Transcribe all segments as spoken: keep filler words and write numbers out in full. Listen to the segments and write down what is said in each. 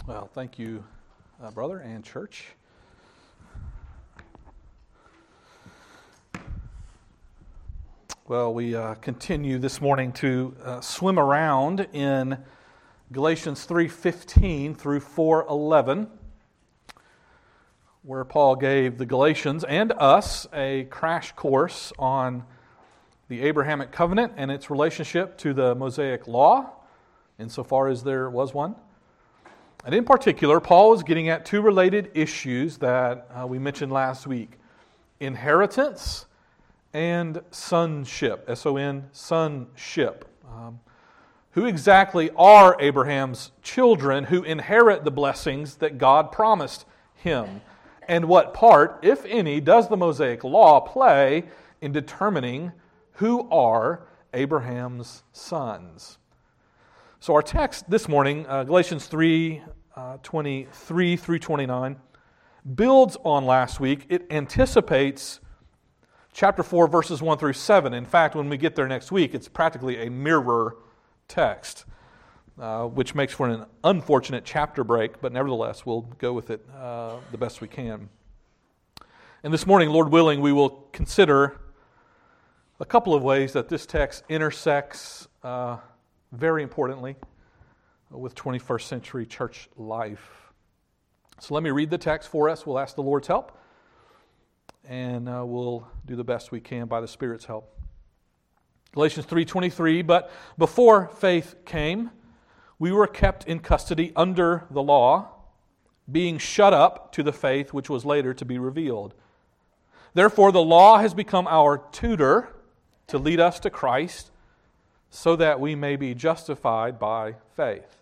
Well, thank you, uh, brother and church. Well, we uh, continue this morning to uh, swim around in Galatians three fifteen through four eleven, where Paul gave the Galatians and us a crash course on the Abrahamic covenant and its relationship to the Mosaic law, insofar as there was one. And in particular, Paul is getting at two related issues that uh, we mentioned last week: inheritance and sonship, S O N, sonship. Um, who exactly are Abraham's children who inherit the blessings that God promised him? And what part, if any, does the Mosaic law play in determining who are Abraham's sons? So our text this morning, uh, Galatians three, uh, twenty-three through twenty-nine, builds on last week. It anticipates chapter four, verses one through seven. In fact, when we get there next week, it's practically a mirror text, uh, which makes for an unfortunate chapter break, but nevertheless, we'll go with it uh, the best we can. And this morning, Lord willing, we will consider a couple of ways that this text intersects uh, very importantly with twenty-first century church life. So let me read the text for us. We'll ask the Lord's help, and uh, we'll do the best we can by the Spirit's help. Galatians three twenty-three, but before faith came, we were kept in custody under the law, being shut up to the faith which was later to be revealed. Therefore the law has become our tutor to lead us to Christ, so that we may be justified by faith.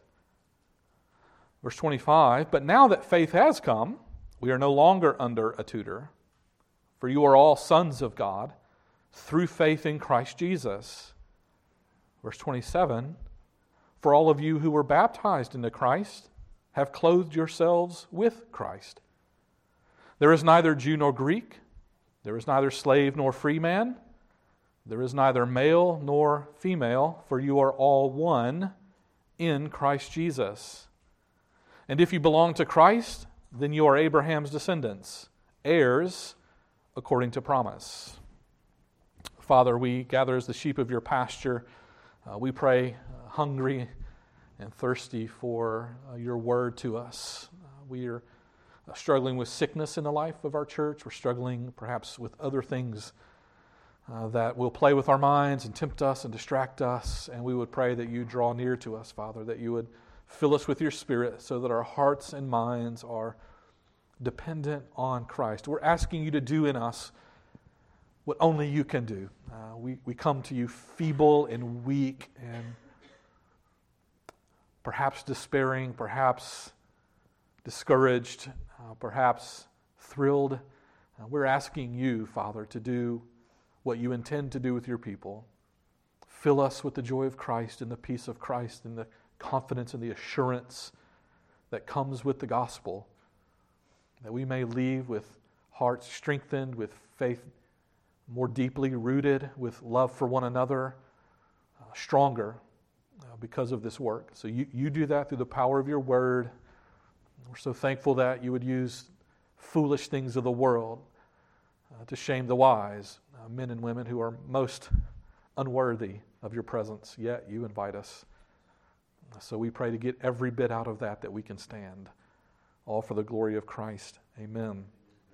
Verse twenty-five, but now that faith has come, we are no longer under a tutor, for you are all sons of God through faith in Christ Jesus. Verse twenty-seven, for all of you who were baptized into Christ have clothed yourselves with Christ. There is neither Jew nor Greek, there is neither slave nor free man, there is neither male nor female, for you are all one in Christ Jesus. And if you belong to Christ, then you are Abraham's descendants, heirs according to promise. Father, we gather as the sheep of your pasture. Uh, we pray uh, hungry and thirsty for uh, your word to us. Uh, we are uh, struggling with sickness in the life of our church. We're struggling perhaps with other things Uh, that will play with our minds and tempt us and distract us, and we would pray that you draw near to us, Father, that you would fill us with your Spirit so that our hearts and minds are dependent on Christ. We're asking you to do in us what only you can do. Uh, we, we come to you feeble and weak and perhaps despairing, perhaps discouraged, uh, perhaps thrilled. Uh, we're asking you, Father, to do what you intend to do with your people. Fill us with the joy of Christ and the peace of Christ and the confidence and the assurance that comes with the gospel, that we may leave with hearts strengthened, with faith more deeply rooted, with love for one another, uh, stronger uh, because of this work. So you, you do that through the power of your word. We're so thankful that you would use foolish things of the world uh, to shame the wise, Uh, men and women who are most unworthy of your presence, yet you invite us. So we pray to get every bit out of that that we can stand, all for the glory of Christ. Amen.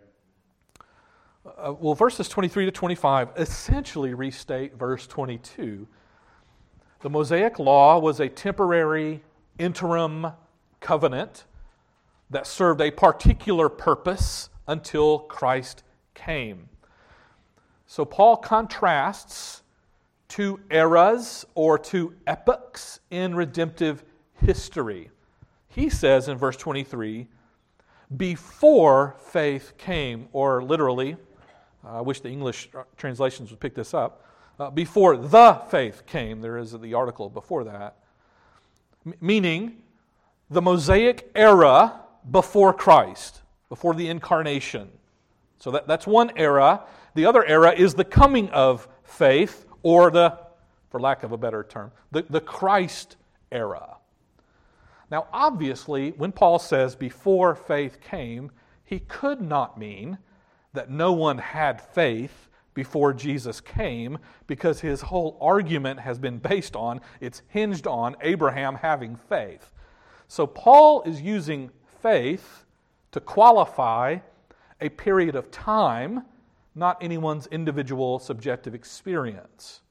Uh, well, verses twenty-three to twenty-five essentially restate verse twenty-two. The Mosaic law was a temporary interim covenant that served a particular purpose until Christ came. So Paul contrasts two eras or two epochs in redemptive history. He says in verse twenty-three, before faith came, or literally, uh, I wish the English translations would pick this up, uh, before the faith came, there is the article before that, M- meaning the Mosaic era before Christ, before the incarnation. So that, that's one era. The other era is the coming of faith, or the, for lack of a better term, the, the Christ era. Now, obviously, when Paul says before faith came, he could not mean that no one had faith before Jesus came, because his whole argument has been based on, it's hinged on Abraham having faith. So Paul is using faith to qualify a period of time, not anyone's individual subjective experience.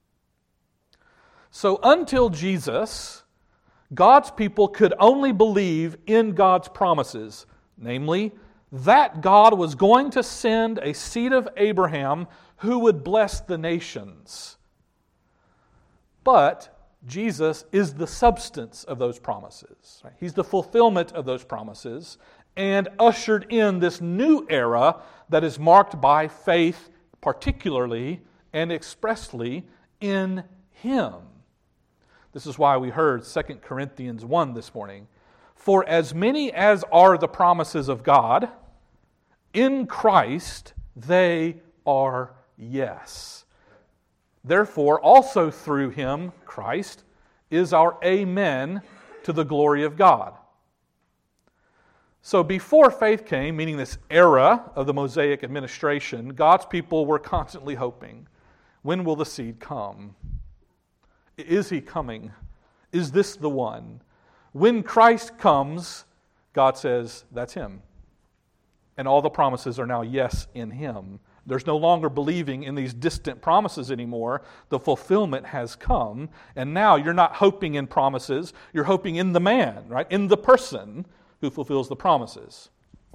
So until Jesus, God's people could only believe in God's promises, namely, that God was going to send a seed of Abraham who would bless the nations. But Jesus is the substance of those promises. He's the fulfillment of those promises and ushered in this new era that is marked by faith, particularly and expressly in Him. This is why we heard Second Corinthians one this morning. For as many as are the promises of God, in Christ they are yes. Therefore, also through Him, Christ, is our amen to the glory of God. So before faith came, meaning this era of the Mosaic administration, God's people were constantly hoping, when will the seed come? Is He coming? Is this the one? When Christ comes, God says, that's Him. And all the promises are now yes in Him. There's no longer believing in these distant promises anymore. The fulfillment has come. And now you're not hoping in promises. You're hoping in the man, right? In the person who fulfills the promises.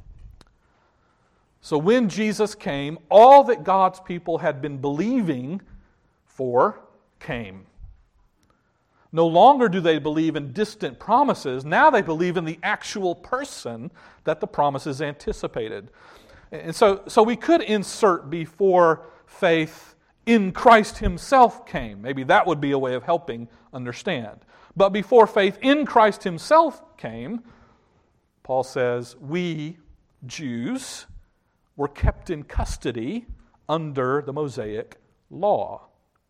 So when Jesus came, all that God's people had been believing for came. No longer do they believe in distant promises. Now they believe in the actual person that the promises anticipated. And so, so we could insert before faith in Christ Himself came. Maybe that would be a way of helping understand. But before faith in Christ Himself came, Paul says, we, Jews, were kept in custody under the Mosaic law.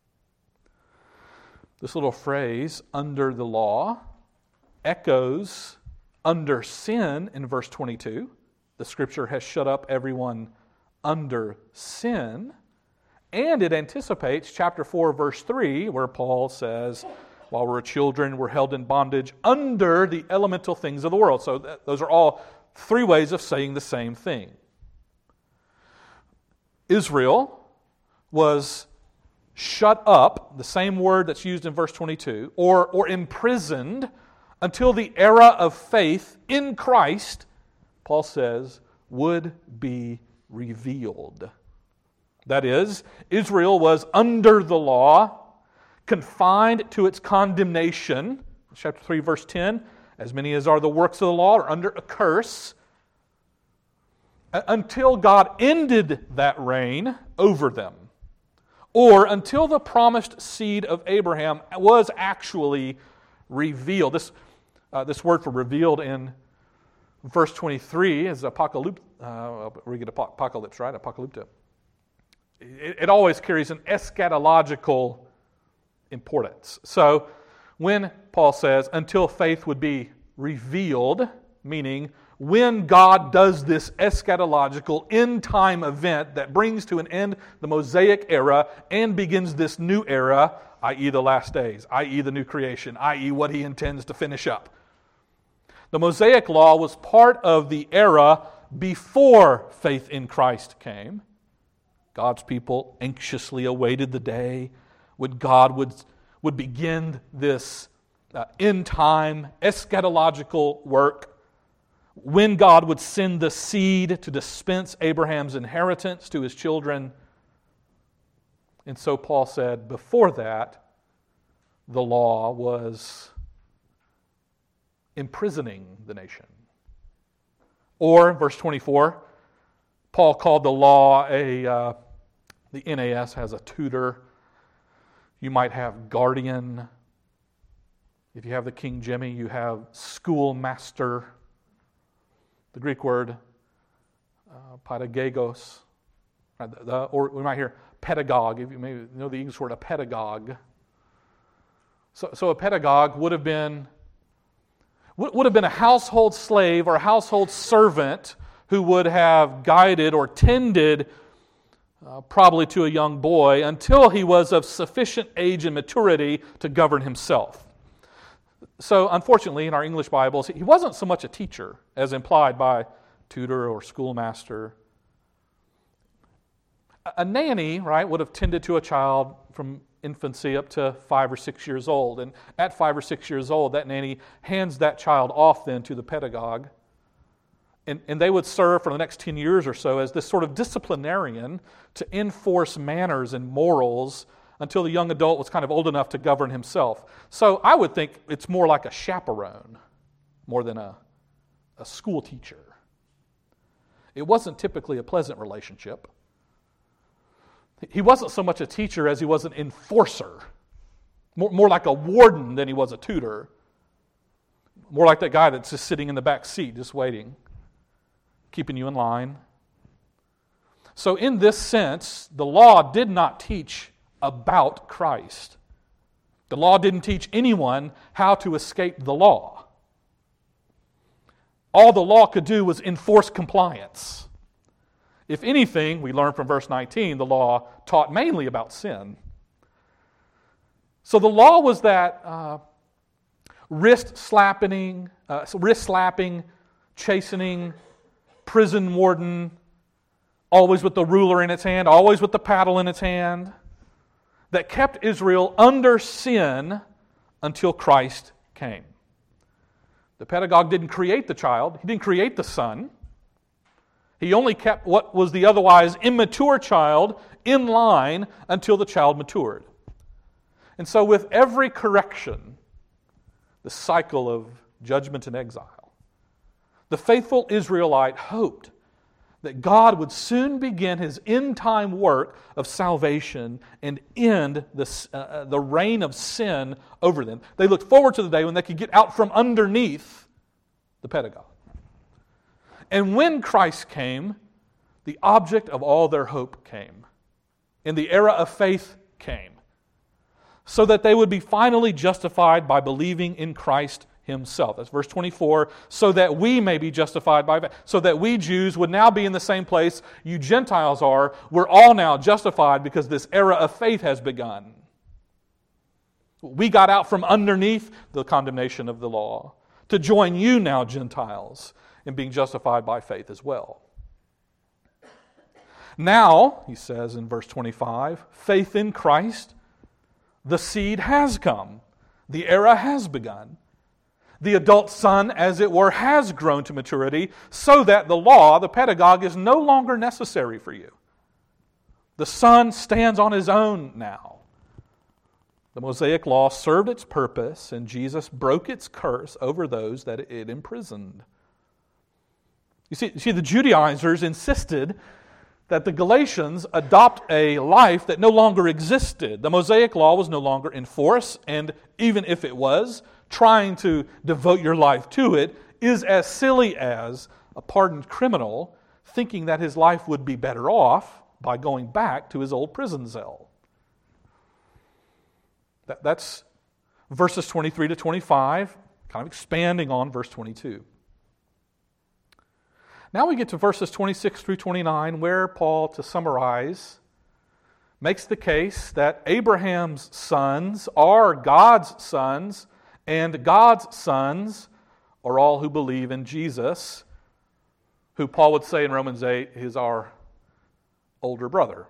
This little phrase, under the law, echoes under sin in verse twenty-two. The Scripture has shut up everyone under sin. And it anticipates chapter four, verse three, where Paul says, while we're children, we're held in bondage under the elemental things of the world. So th- those are all three ways of saying the same thing. Israel was shut up, the same word that's used in verse twenty-two, or, or imprisoned until the era of faith in Christ, Paul says, would be revealed. That is, Israel was under the law, confined to its condemnation. Chapter three, verse ten, as many as are the works of the law are under a curse, until God ended that reign over them. Or until the promised seed of Abraham was actually revealed. This, uh, this word for revealed in verse twenty-three is apocalypse. Uh, we get apocalypse, right? Apocalypto. It, it always carries an eschatological importance. So when Paul says, until faith would be revealed, meaning when God does this eschatological end-time event that brings to an end the Mosaic era and begins this new era, that is the last days, that is the new creation, that is what He intends to finish up. The Mosaic law was part of the era before faith in Christ came. God's people anxiously awaited the day when God would, would begin this uh, end-time eschatological work, when God would send the seed to dispense Abraham's inheritance to his children. And so Paul said, before that, the law was imprisoning the nation. Or, verse twenty-four, Paul called the law a, uh, the N A S has a tutor. You might have guardian. If you have the King Jimmy, you have schoolmaster. The Greek word, uh, pedagogos, right, the, the, or we might hear pedagogue, if you may know the English word, a pedagogue. So, so a pedagogue would have been would have been a household slave or a household servant who would have guided or tended uh, probably to a young boy until he was of sufficient age and maturity to govern himself. So unfortunately, in our English Bibles, he wasn't so much a teacher as implied by tutor or schoolmaster. A nanny, right, would have tended to a child from infancy up to five or six years old. And at five or six years old, that nanny hands that child off then to the pedagogue. And, and they would serve for the next ten years or so as this sort of disciplinarian to enforce manners and morals until the young adult was kind of old enough to govern himself. So I would think it's more like a chaperone more than a, a school teacher. It wasn't typically a pleasant relationship. He wasn't so much a teacher as he was an enforcer. More, more like a warden than he was a tutor. More like that guy that's just sitting in the back seat, just waiting, keeping you in line. So in this sense, the law did not teach about Christ. The law didn't teach anyone how to escape the law. All the law could do was enforce compliance. If anything, we learn from verse nineteen, the law taught mainly about sin. So the law was that uh, wrist slapping, uh, wrist slapping, chastening, prison warden, always with the ruler in its hand, always with the paddle in its hand, that kept Israel under sin until Christ came. The pedagogue didn't create the child. He didn't create the son. He only kept what was the otherwise immature child in line until the child matured. And so with every correction, the cycle of judgment and exile, the faithful Israelite hoped that God would soon begin His end-time work of salvation and end the, uh, the reign of sin over them. They looked forward to the day when they could get out from underneath the pedagogue. And when Christ came, the object of all their hope came. And the era of faith came. So that they would be finally justified by believing in Christ Himself. That's verse twenty-four. So that we may be justified by faith. So that we Jews would now be in the same place you Gentiles are. We're all now justified because this era of faith has begun. We got out from underneath the condemnation of the law to join you now, Gentiles, in being justified by faith as well. Now, he says in verse twenty-five, faith in Christ, the seed has come. The era has begun. The adult son, as it were, has grown to maturity, so that the law, the pedagogue, is no longer necessary for you. The son stands on his own now. The Mosaic law served its purpose, and Jesus broke its curse over those that it imprisoned. You see, you see, the Judaizers insisted that the Galatians adopt a life that no longer existed. The Mosaic law was no longer in force, and even if it was, trying to devote your life to it is as silly as a pardoned criminal thinking that his life would be better off by going back to his old prison cell. That, that's verses twenty-three to twenty-five, kind of expanding on verse twenty-two. Now we get to verses twenty-six through twenty-nine, where Paul, to summarize, makes the case that Abraham's sons are God's sons, and God's sons are all who believe in Jesus, who Paul would say in Romans eight is our older brother.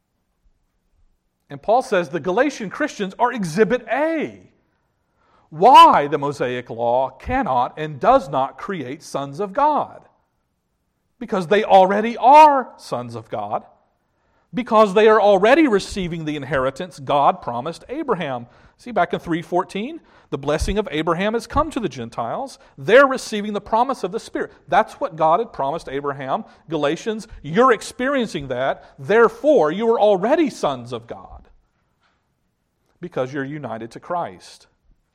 And Paul says the Galatian Christians are exhibit A. Why the Mosaic law cannot and does not create sons of God. Because they already are sons of God. Because they are already receiving the inheritance God promised Abraham. See, back in three fourteen, the blessing of Abraham has come to the Gentiles. They're receiving the promise of the Spirit. That's what God had promised Abraham. Galatians, you're experiencing that. Therefore, you are already sons of God. Because you're united to Christ.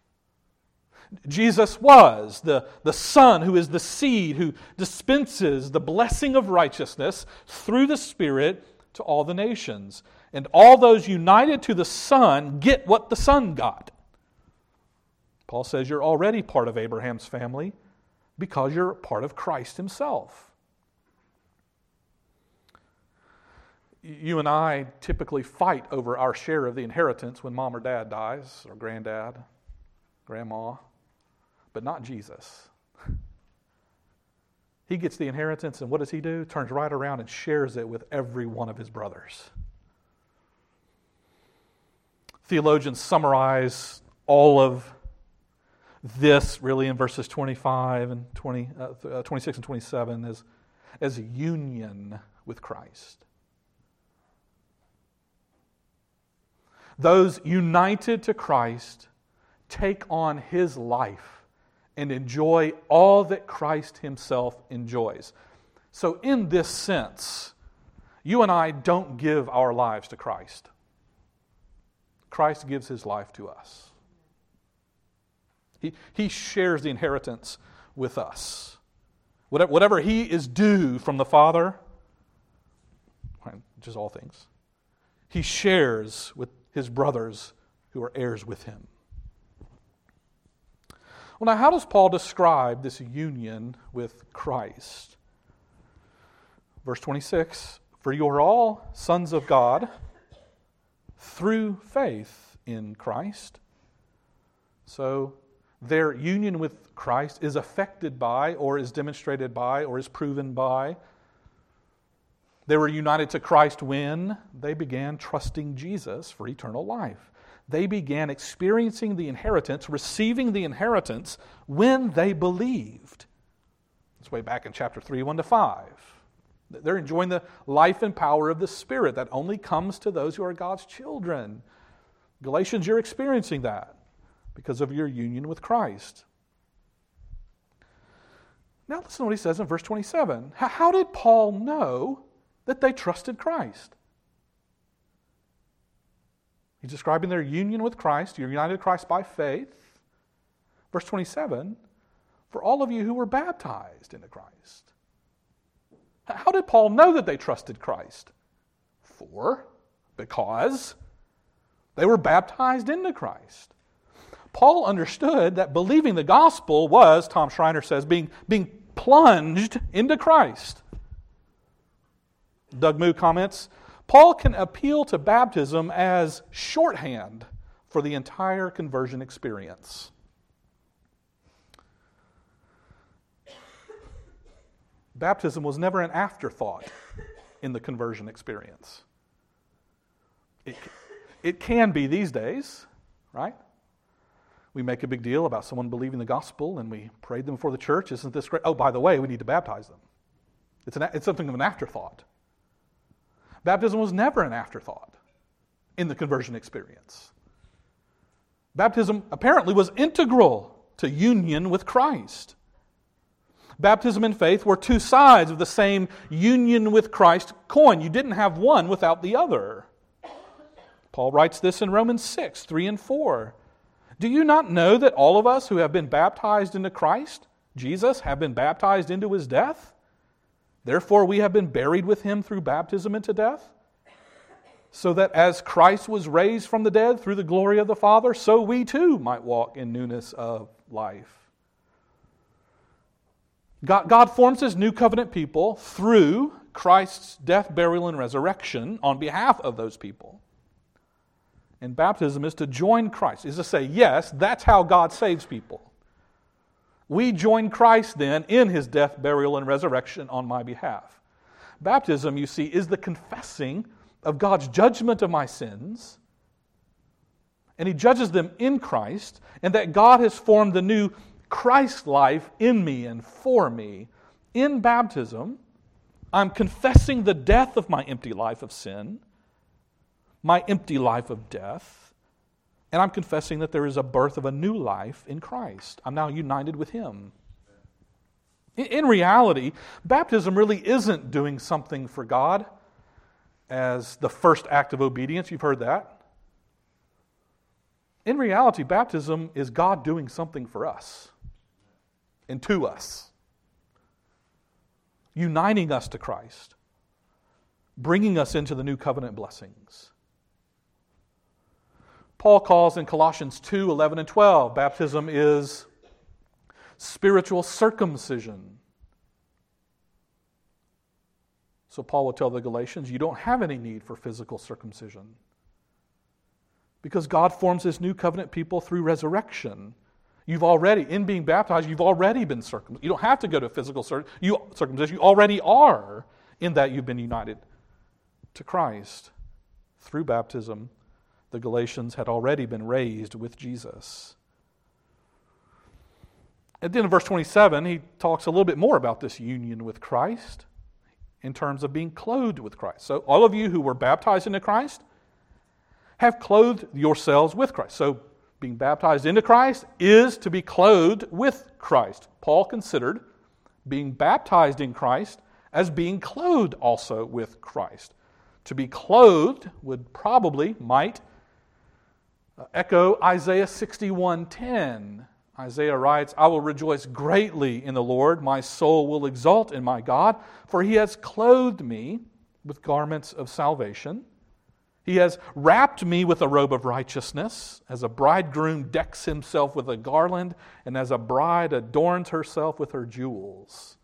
Jesus was the, the Son who is the seed, who dispenses the blessing of righteousness through the Spirit to all the nations. And all those united to the Son get what the Son got. Paul says you're already part of Abraham's family because you're part of Christ himself. You and I typically fight over our share of the inheritance when mom or dad dies, or granddad, grandma, but not Jesus. He gets the inheritance, and what does he do? Turns right around and shares it with every one of his brothers. Theologians summarize all of this really in verses twenty-five and twenty, uh, twenty-six and twenty-seven as, as union with Christ. Those united to Christ take on his life and enjoy all that Christ himself enjoys. So in this sense, you and I don't give our lives to Christ. Christ gives his life to us. He, he shares the inheritance with us. Whatever, whatever he is due from the Father, which is all things, he shares with his brothers who are heirs with him. Well, now, how does Paul describe this union with Christ? Verse twenty-six, for you are all sons of God through faith in Christ. So, their union with Christ is affected by, or is demonstrated by, or is proven by. They were united to Christ when they began trusting Jesus for eternal life. They began experiencing the inheritance, receiving the inheritance when they believed. It's way back in chapter three, one to five. They're enjoying the life and power of the Spirit that only comes to those who are God's children. Galatians, you're experiencing that because of your union with Christ. Now listen to what he says in verse twenty-seven. How did Paul know that they trusted Christ? He's describing their union with Christ. You're united to Christ by faith. Verse twenty-seven, for all of you who were baptized into Christ. How did Paul know that they trusted Christ? For, because they were baptized into Christ. Paul understood that believing the gospel was, Tom Schreiner says, being, being plunged into Christ. Doug Moo comments, Paul can appeal to baptism as shorthand for the entire conversion experience. Baptism was never an afterthought in the conversion experience. It, it can be these days, right? We make a big deal about someone believing the gospel and we prayed them before the church. Isn't this great? Oh, by the way, we need to baptize them. It's, an, it's something of an afterthought. Baptism was never an afterthought in the conversion experience. Baptism apparently was integral to union with Christ. Baptism and faith were two sides of the same union with Christ coin. You didn't have one without the other. Paul writes this in Romans six, three and four. Do you not know that all of us who have been baptized into Christ, Jesus, have been baptized into his death? Therefore we have been buried with him through baptism into death, so that as Christ was raised from the dead through the glory of the Father, so we too might walk in newness of life. God, God forms his new covenant people through Christ's death, burial, and resurrection on behalf of those people. And baptism is to join Christ, is to say, yes, that's how God saves people. We join Christ then in his death, burial, and resurrection on my behalf. Baptism, you see, is the confessing of God's judgment of my sins, and he judges them in Christ, and that God has formed the new Christ life in me and for me. In baptism, I'm confessing the death of my empty life of sin, my empty life of death, and I'm confessing that there is a birth of a new life in Christ. I'm now united with him. In reality, baptism really isn't doing something for God as the first act of obedience. You've heard that. In reality, baptism is God doing something for us and to us, uniting us to Christ, bringing us into the new covenant blessings. Paul calls in Colossians two, eleven and twelve, baptism is spiritual circumcision. So Paul will tell the Galatians, you don't have any need for physical circumcision, because God forms His new covenant people through resurrection. You've already, in being baptized, you've already been circumcised. You don't have to go to physical cir- you, circumcision. You already are, in that you've been united to Christ. Through baptism, the Galatians had already been raised with Jesus. And then in verse twenty-seven, he talks a little bit more about this union with Christ in terms of being clothed with Christ. So all of you who were baptized into Christ have clothed yourselves with Christ. So being baptized into Christ is to be clothed with Christ. Paul considered being baptized in Christ as being clothed also with Christ. To be clothed would probably, might, echo Isaiah sixty-one ten. Isaiah writes, I will rejoice greatly in the Lord. My soul will exult in my God, for He has clothed me with garments of salvation. He has wrapped me with a robe of righteousness, as a bridegroom decks himself with a garland, and as a bride adorns herself with her jewels.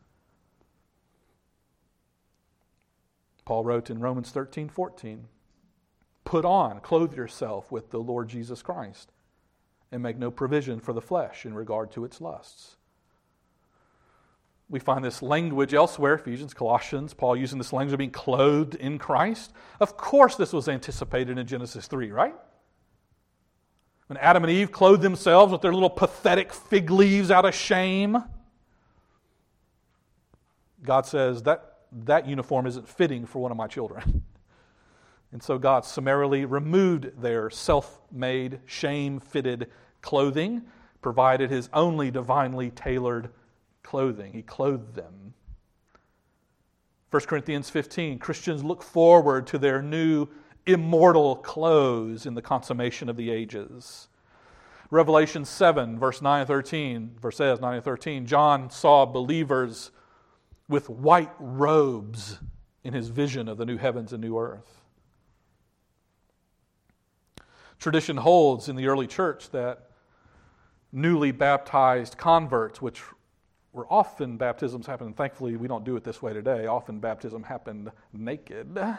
Paul wrote in Romans thirteen fourteen, put on, clothe yourself with the Lord Jesus Christ, and make no provision for the flesh in regard to its lusts. We find this language elsewhere, Ephesians, Colossians, Paul using this language of being clothed in Christ. Of course this was anticipated in Genesis three, right? When Adam and Eve clothed themselves with their little pathetic fig leaves out of shame, God says, that, that uniform isn't fitting for one of my children. And so God summarily removed their self-made, shame-fitted clothing, provided His only divinely tailored clothing. He clothed them. First Corinthians fifteen, Christians look forward to their new immortal clothes in the consummation of the ages. Revelation seven, verse nine and thirteen, verses nine and thirteen, John saw believers with white robes in his vision of the new heavens and new earth. Tradition holds in the early church that newly baptized converts, which were often baptisms happened, thankfully we don't do it this way today, often baptism happened naked. Uh,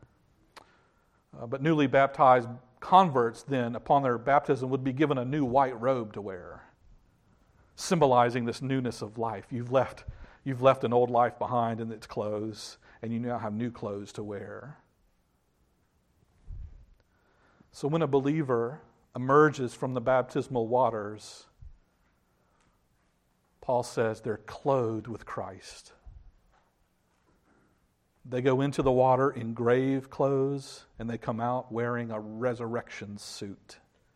but newly baptized converts then, upon their baptism, would be given a new white robe to wear, symbolizing this newness of life. You've left, you've left an old life behind in its clothes, and you now have new clothes to wear. So when a believer emerges from the baptismal waters, Paul says they're clothed with Christ. They go into the water in grave clothes, and they come out wearing a resurrection suit.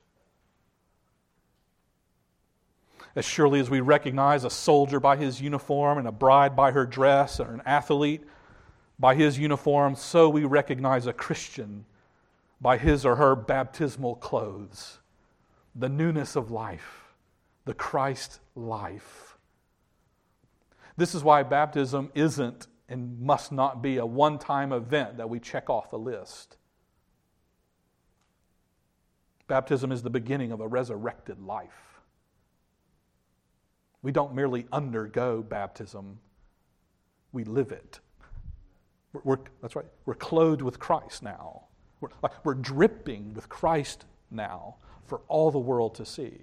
As surely as we recognize a soldier by his uniform and a bride by her dress, or an athlete by his uniform, so we recognize a Christian by his or her baptismal clothes, the newness of life, the Christ life. This is why baptism isn't and must not be a one-time event that we check off the list. Baptism is the beginning of a resurrected life. We don't merely undergo baptism, we live it. We're, we're, that's right, we're clothed with Christ now. We're, we're dripping with Christ now for all the world to see.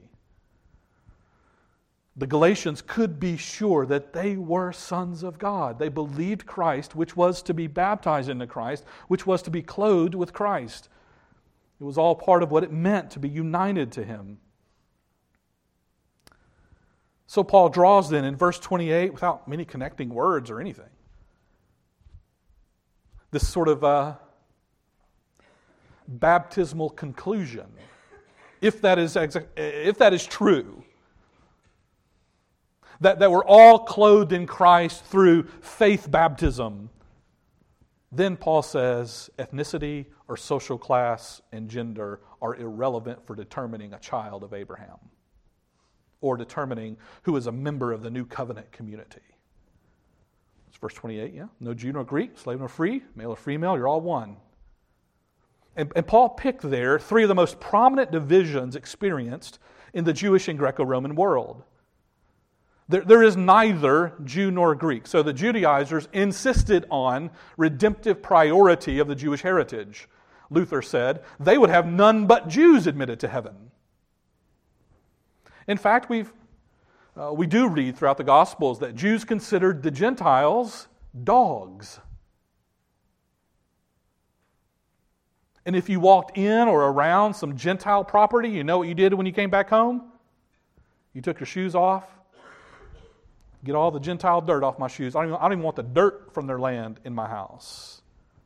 The Galatians could be sure that they were sons of God. They believed Christ, which was to be baptized into Christ, which was to be clothed with Christ. It was all part of what it meant to be united to Him. So Paul draws then in verse twenty-eight, without many connecting words or anything, this sort of uh, baptismal conclusion. If that is exa- if that is true, that, that we're all clothed in Christ through faith baptism, then Paul says ethnicity or social class and gender are irrelevant for determining a child of Abraham or determining who is a member of the new covenant community. It's verse twenty-eight, yeah? No Jew nor Greek, slave nor free, male or female, you're all one. And, and Paul picked there three of the most prominent divisions experienced in the Jewish and Greco-Roman world. There, there is neither Jew nor Greek. So the Judaizers insisted on redemptive priority of the Jewish heritage. Luther said they would have none but Jews admitted to heaven. In fact, we've, uh, we do read throughout the Gospels that Jews considered the Gentiles dogs. And if you walked in or around some Gentile property, you know what you did when you came back home? You took your shoes off. Get all the Gentile dirt off my shoes. I don't even, I don't even want the dirt from their land in my house.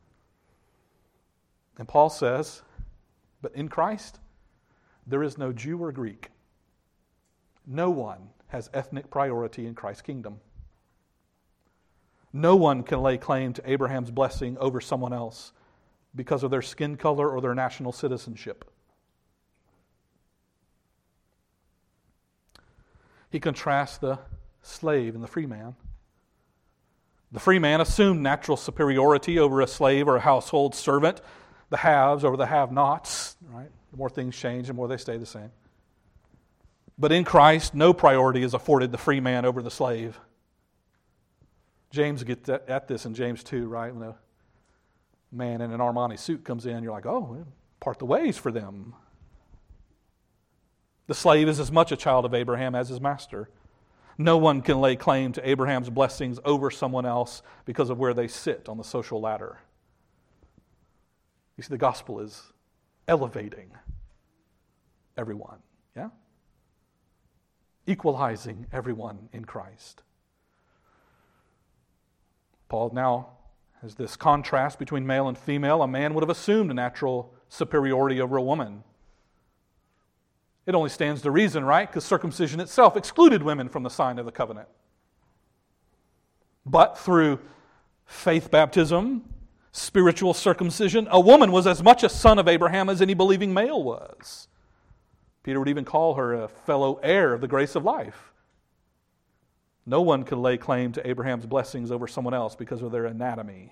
And Paul says, but in Christ, there is no Jew or Greek. No one has ethnic priority in Christ's kingdom. No one can lay claim to Abraham's blessing over someone else because of their skin color or their national citizenship. He contrasts the slave and the free man. The free man assumed natural superiority over a slave or a household servant, the haves over the have-nots. Right? The more things change, the more they stay the same. But in Christ, no priority is afforded the free man over the slave. James gets at this in James two, right? When a man in an Armani suit comes in, you're like, oh, part the ways for them. The slave is as much a child of Abraham as his master. No one can lay claim to Abraham's blessings over someone else because of where they sit on the social ladder. You see, the gospel is elevating everyone, yeah? Equalizing everyone in Christ. Paul now has this contrast between male and female. A man would have assumed a natural superiority over a woman. It only stands to reason, right? Because circumcision itself excluded women from the sign of the covenant. But through faith baptism, spiritual circumcision, a woman was as much a son of Abraham as any believing male was. Peter would even call her a fellow heir of the grace of life. No one could lay claim to Abraham's blessings over someone else because of their anatomy.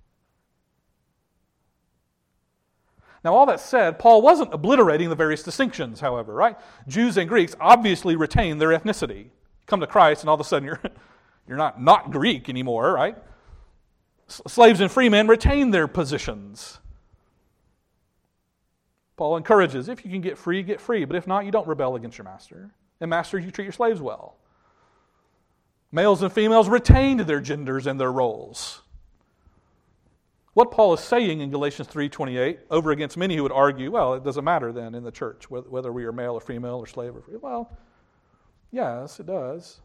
Now, all that said, Paul wasn't obliterating the various distinctions, however, right? Jews and Greeks obviously retain their ethnicity. Come to Christ, and all of a sudden you're, you're not not Greek anymore, right? S- slaves and free men retain their positions. Paul encourages, if you can get free, get free. But if not, you don't rebel against your master. And masters, you treat your slaves well. Males and females retained their genders and their roles. What Paul is saying in Galatians three twenty-eight, over against many who would argue, well, it doesn't matter then in the church, whether we are male or female or slave or free. Well, yes, it does.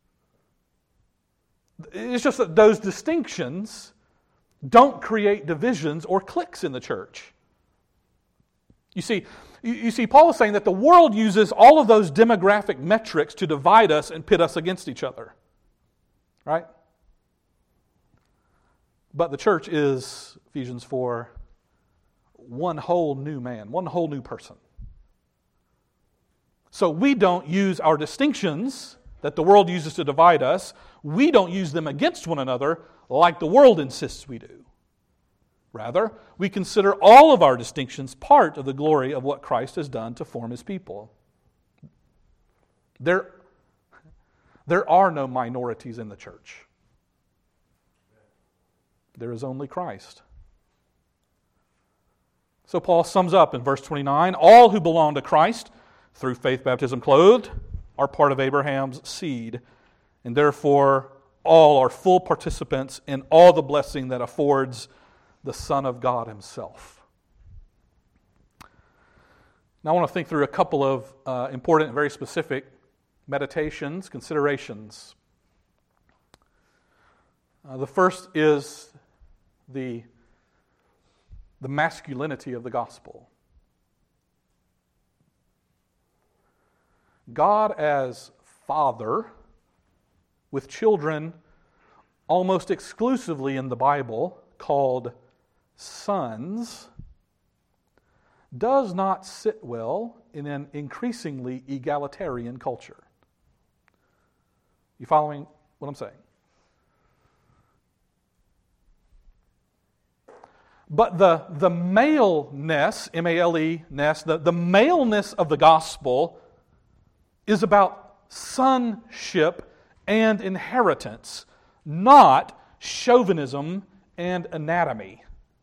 It's just that those distinctions don't create divisions or cliques in the church. You see, you see, Paul is saying that the world uses all of those demographic metrics to divide us and pit us against each other. Right? But the church is, Ephesians four, one whole new man, one whole new person. So we don't use our distinctions that the world uses to divide us, we don't use them against one another like the world insists we do. Rather, we consider all of our distinctions part of the glory of what Christ has done to form His people. There, there are no minorities in the church. There is only Christ. So Paul sums up in verse twenty-nine, all who belong to Christ, through faith baptism clothed, are part of Abraham's seed, and therefore all are full participants in all the blessing that affords the Son of God Himself. Now I want to think through a couple of uh, important and very specific meditations, considerations. Uh, the first is the, the masculinity of the gospel. God as Father, with children almost exclusively in the Bible called sons, does not sit well in an increasingly egalitarian culture. You following what I'm saying? But the, the maleness, M A L E, ness, the, the maleness of the gospel is about sonship and inheritance, not chauvinism and anatomy.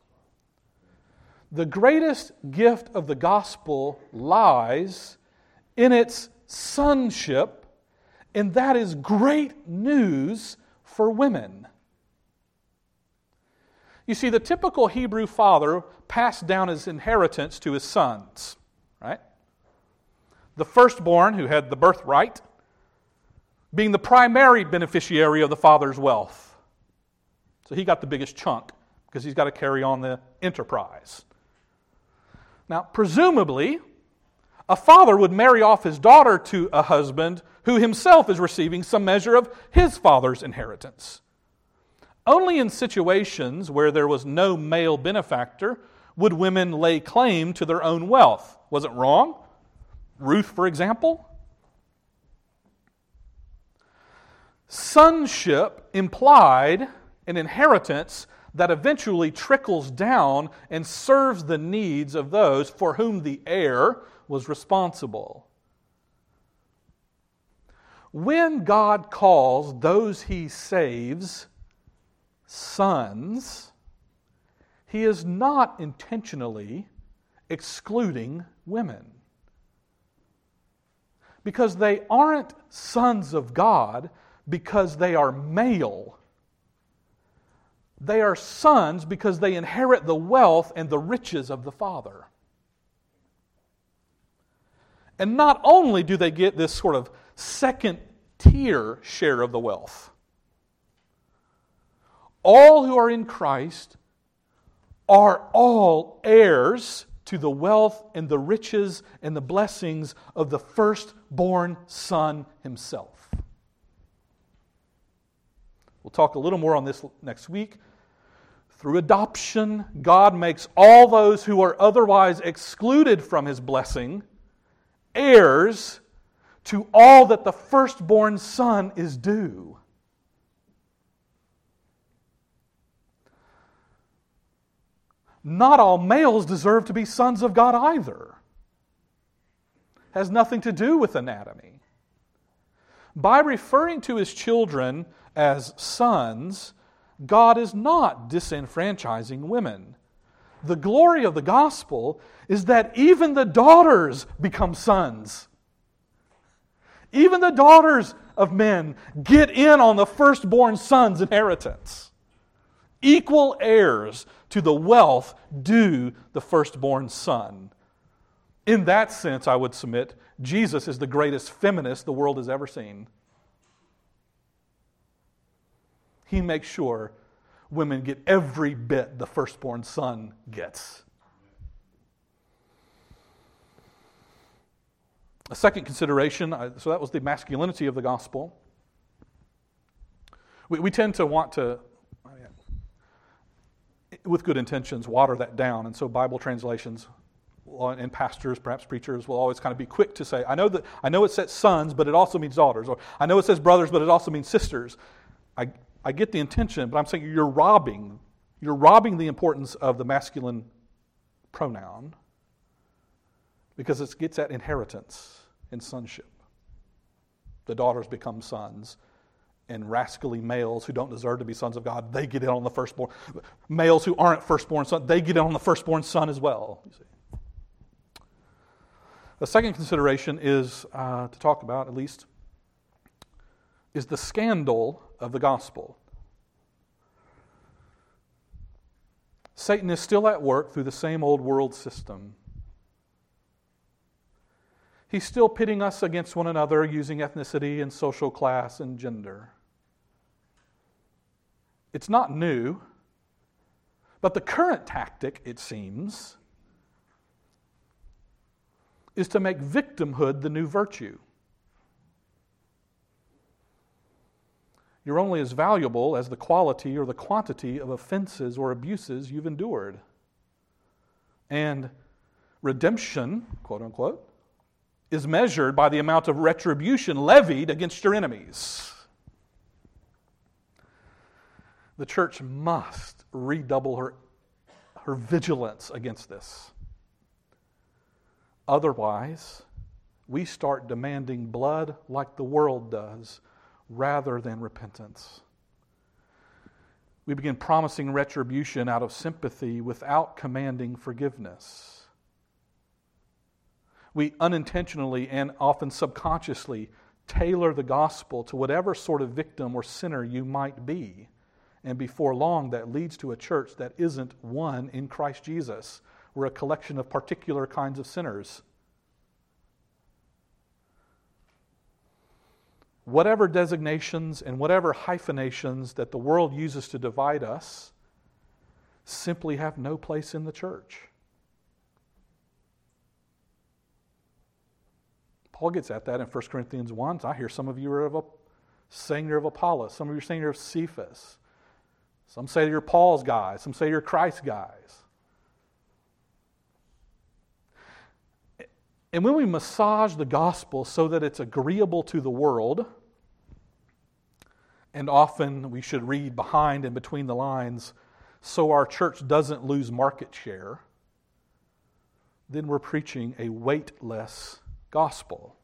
The greatest gift of the gospel lies in its sonship, and that is great news for women. You see, the typical Hebrew father passed down his inheritance to his sons, right? The firstborn, who had the birthright, being the primary beneficiary of the father's wealth. So he got the biggest chunk because he's got to carry on the enterprise. Now, presumably, a father would marry off his daughter to a husband who himself is receiving some measure of his father's inheritance. Only in situations where there was no male benefactor would women lay claim to their own wealth. Was it wrong? Ruth, for example. Sonship implied an inheritance that eventually trickles down and serves the needs of those for whom the heir was responsible. When God calls those He saves sons, He is not intentionally excluding women. Because they aren't sons of God because they are male. They are sons because they inherit the wealth and the riches of the Father. And not only do they get this sort of second tier share of the wealth, all who are in Christ are all heirs to the wealth and the riches and the blessings of the firstborn Son Himself. We'll talk a little more on this next week. Through adoption, God makes all those who are otherwise excluded from His blessing heirs to all that the firstborn Son is due. Not all males deserve to be sons of God either. Has nothing to do with anatomy. By referring to His children as sons, God is not disenfranchising women. The glory of the gospel is that even the daughters become sons. Even the daughters of men get in on the firstborn son's inheritance. Equal heirs to the wealth due the firstborn son. In that sense, I would submit, Jesus is the greatest feminist the world has ever seen. He makes sure women get every bit the firstborn son gets. A second consideration, so that was the masculinity of the gospel. We, we tend to want to, with good intentions, water that down. And so Bible translations and pastors, perhaps preachers, will always kind of be quick to say, I know that I know it says sons, but it also means daughters. Or I know it says brothers, but it also means sisters. I I get the intention, but I'm saying you're robbing, you're robbing the importance of the masculine pronoun because it gets at inheritance and sonship. The daughters become sons, and rascally males who don't deserve to be sons of God, they get in on the firstborn. Males who aren't firstborn sons, they get in on the firstborn son as well. You see. The second consideration is uh, to talk about, at least, is the scandal of the gospel. Satan is still at work through the same old world system. He's still pitting us against one another using ethnicity and social class and gender. It's not new, but the current tactic, it seems, is to make victimhood the new virtue. You're only as valuable as the quality or the quantity of offenses or abuses you've endured. And redemption, quote unquote, is measured by the amount of retribution levied against your enemies. The church must redouble her, her vigilance against this. Otherwise, we start demanding blood like the world does rather than repentance. We begin promising retribution out of sympathy without commanding forgiveness. We unintentionally and often subconsciously tailor the gospel to whatever sort of victim or sinner you might be. And before long, that leads to a church that isn't one in Christ Jesus. We're a collection of particular kinds of sinners. Whatever designations and whatever hyphenations that the world uses to divide us simply have no place in the church. Paul gets at that in First Corinthians one. I hear some of you are of a, saying you're of Apollos. Some of you are saying you're of Cephas. Some say you're Paul's guys. Some say you're Christ's guys. And when we massage the gospel so that it's agreeable to the world, and often we should read behind and between the lines so our church doesn't lose market share, then we're preaching a weightless gospel.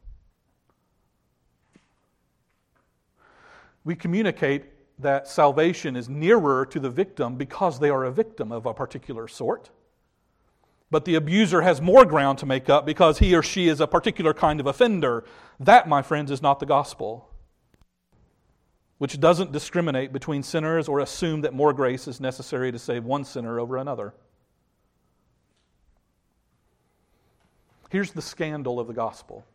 We communicate that salvation is nearer to the victim because they are a victim of a particular sort. But the abuser has more ground to make up because he or she is a particular kind of offender. That, my friends, is not the gospel, which doesn't discriminate between sinners or assume that more grace is necessary to save one sinner over another. Here's the scandal of the gospel.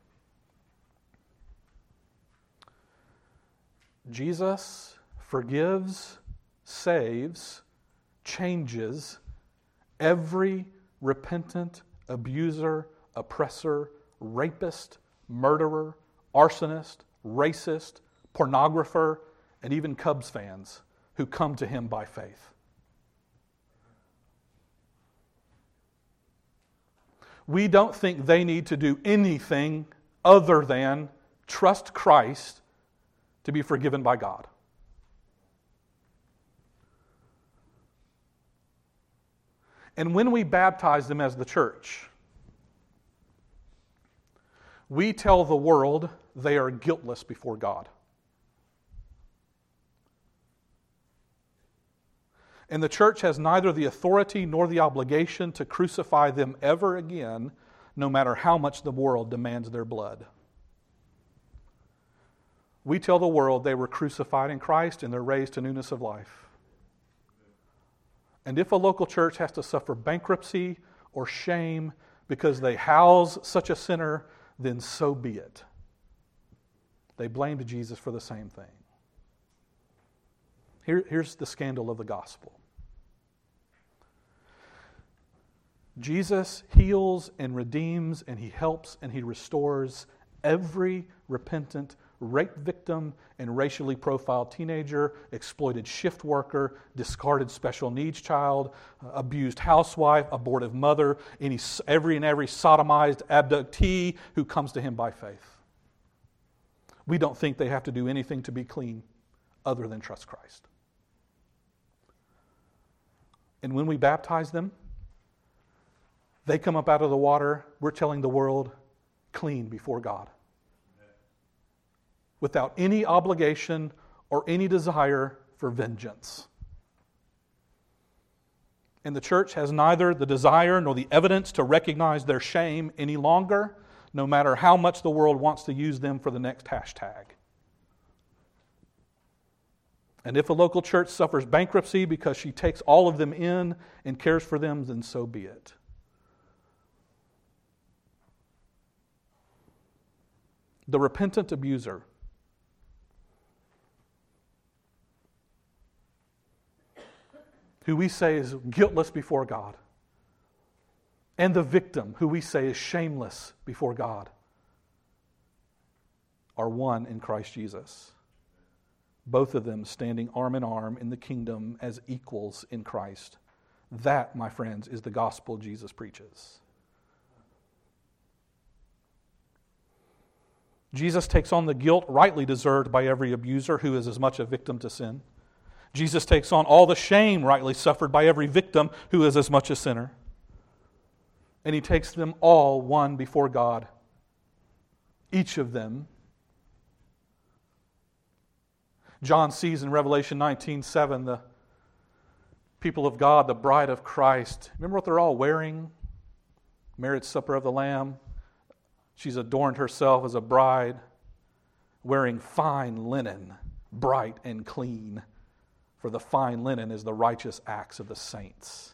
Jesus forgives, saves, changes every repentant abuser, oppressor, rapist, murderer, arsonist, racist, pornographer, and even Cubs fans who come to him by faith. We don't think they need to do anything other than trust Christ to be forgiven by God. And when we baptize them as the church, we tell the world they are guiltless before God. And the church has neither the authority nor the obligation to crucify them ever again, no matter how much the world demands their blood. We tell the world they were crucified in Christ and they're raised to newness of life. And if a local church has to suffer bankruptcy or shame because they house such a sinner, then so be it. They blamed Jesus for the same thing. Here, here's the scandal of the gospel. Jesus heals and redeems and He helps and He restores every repentant rape victim and racially profiled teenager, exploited shift worker, discarded special needs child, abused housewife, abortive mother, any, every and every sodomized abductee who comes to Him by faith. We don't think they have to do anything to be clean other than trust Christ. And when we baptize them, they come up out of the water, we're telling the world, clean before God. Without any obligation or any desire for vengeance. And the church has neither the desire nor the evidence to recognize their shame any longer, no matter how much the world wants to use them for the next hashtag. And if a local church suffers bankruptcy because she takes all of them in and cares for them, then so be it. The repentant abuser who we say is guiltless before God, and the victim, who we say is shameless before God, are one in Christ Jesus. Both of them standing arm in arm in the kingdom as equals in Christ. That, my friends, is the gospel Jesus preaches. Jesus takes on the guilt rightly deserved by every abuser who is as much a victim to sin. Jesus takes on all the shame rightly suffered by every victim who is as much a sinner. And He takes them all one before God. Each of them. John sees in Revelation nineteen seven the people of God, the bride of Christ. Remember what they're all wearing? Marriage supper of the Lamb. She's adorned herself as a bride, wearing fine linen, bright and clean. For the fine linen is the righteous acts of the saints.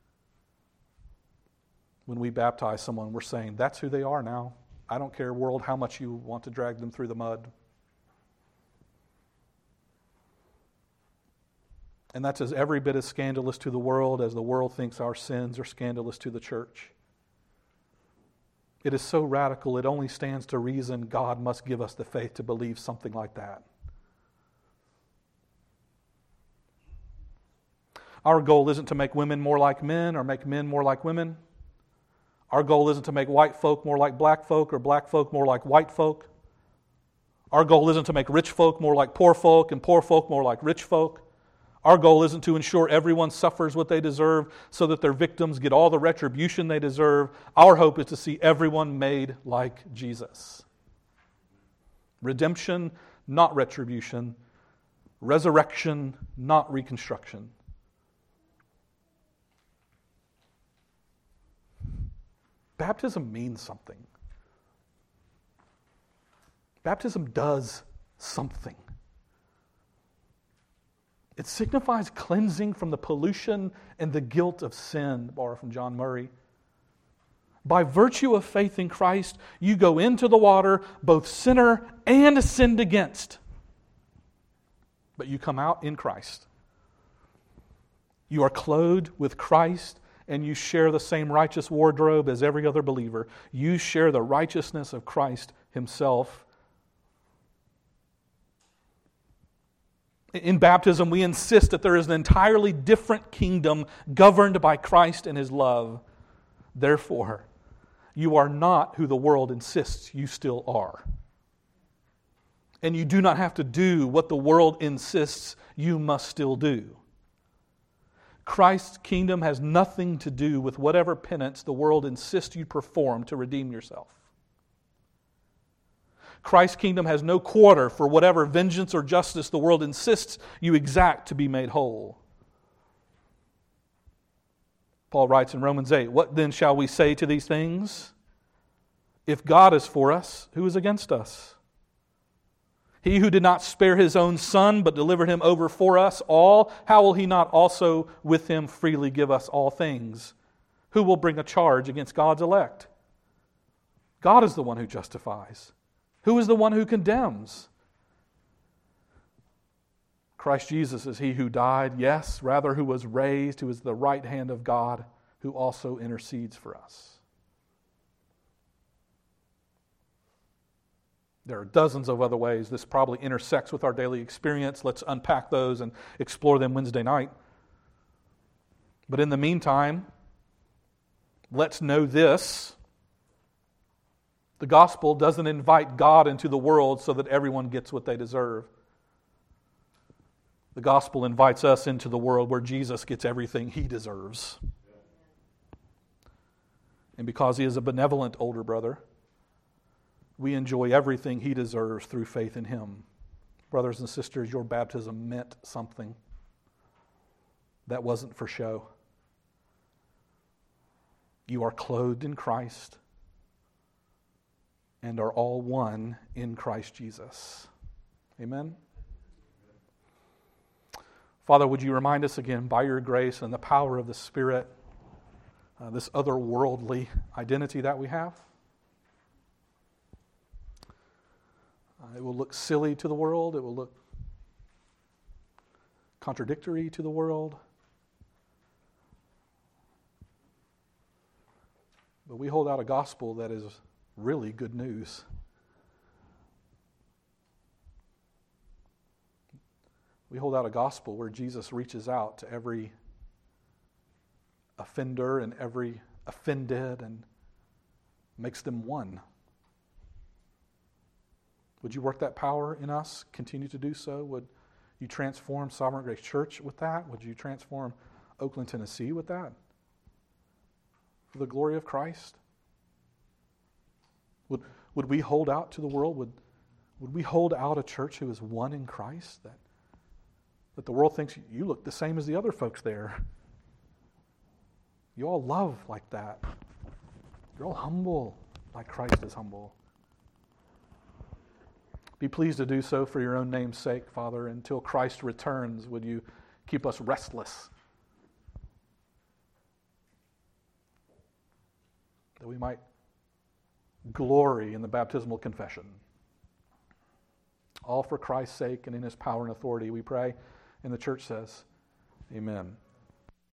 When we baptize someone, we're saying, that's who they are now. I don't care, world, how much you want to drag them through the mud. And that's as every bit as scandalous to the world as the world thinks our sins are scandalous to the church. It is so radical, it only stands to reason God must give us the faith to believe something like that. Our goal isn't to make women more like men or make men more like women. Our goal isn't to make white folk more like black folk or black folk more like white folk. Our goal isn't to make rich folk more like poor folk and poor folk more like rich folk. Our goal isn't to ensure everyone suffers what they deserve so that their victims get all the retribution they deserve. Our hope is to see everyone made like Jesus. Redemption, not retribution. Resurrection, not reconstruction. Baptism means something. Baptism does something. It signifies cleansing from the pollution and the guilt of sin, to borrow from John Murray. By virtue of faith in Christ, you go into the water, both sinner and sinned against. But you come out in Christ. You are clothed with Christ, and you share the same righteous wardrobe as every other believer. You share the righteousness of Christ Himself. In baptism, we insist that there is an entirely different kingdom governed by Christ and His love. Therefore, you are not who the world insists you still are. And you do not have to do what the world insists you must still do. Christ's kingdom has nothing to do with whatever penance the world insists you perform to redeem yourself. Christ's kingdom has no quarter for whatever vengeance or justice the world insists you exact to be made whole. Paul writes in Romans eight, "What then shall we say to these things? If God is for us, who is against us? He who did not spare His own Son, but delivered Him over for us all, how will He not also with Him freely give us all things? Who will bring a charge against God's elect? God is the one who justifies. Who is the one who condemns? Christ Jesus is He who died, yes, rather who was raised, who is the right hand of God, who also intercedes for us." There are dozens of other ways this probably intersects with our daily experience. Let's unpack those and explore them Wednesday night. But in the meantime, let's know this. The gospel doesn't invite God into the world so that everyone gets what they deserve. The gospel invites us into the world where Jesus gets everything He deserves. And because He is a benevolent older brother, we enjoy everything He deserves through faith in Him. Brothers and sisters, your baptism meant something. That wasn't for show. You are clothed in Christ and are all one in Christ Jesus. Amen? Father, would you remind us again by your grace and the power of the Spirit, uh, this otherworldly identity that we have? Uh, it will look silly to the world. It will look contradictory to the world. But we hold out a gospel that is really good news. We hold out a gospel where Jesus reaches out to every offender and every offended and makes them one. Would you work that power in us? Continue to do so? Would you transform Sovereign Grace Church with that? Would you transform Oakland, Tennessee with that? For the glory of Christ? Would, would we hold out to the world? Would, would we hold out a church who is one in Christ? That, that the world thinks you look the same as the other folks there. You all love like that. You're all humble like Christ is humble. Be pleased to do so for your own name's sake, Father. Until Christ returns, would you keep us restless? That we might glory in the baptismal confession. All for Christ's sake and in his power and authority, we pray. And the church says, amen.